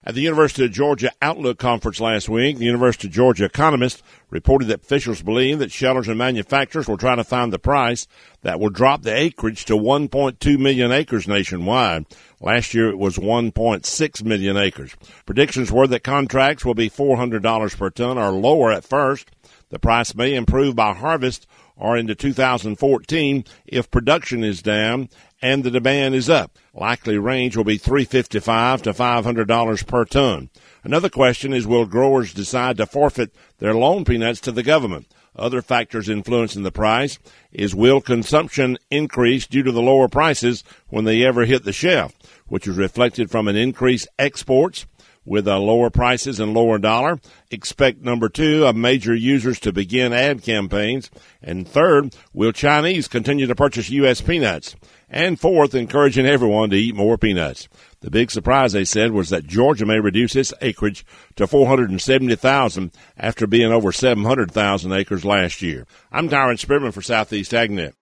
At the University of Georgia Outlook Conference last week, the University of Georgia economist reported that officials believe that shellers and manufacturers will try to find the price that will drop the acreage to 1.2 million acres nationwide. Last year it was 1.6 million acres. Predictions were that contracts will be $400 per ton or lower at first. The price may improve by harvest or into 2014 if production is down and the demand is up. Likely range will be $355 to $500 per ton. Another question is, will growers decide to forfeit their loan peanuts to the government? Other factors influencing the price is, will consumption increase due to the lower prices when they ever hit the shelf, which is reflected from an increased exports with lower prices and lower dollar. Expect, number two, of major users to begin ad campaigns. And third, will Chinese continue to purchase U.S. peanuts? And fourth, encouraging everyone to eat more peanuts. The big surprise, they said, was that Georgia may reduce its acreage to 470,000 after being over 700,000 acres last year. I'm Tyron Spearman for Southeast AgNet.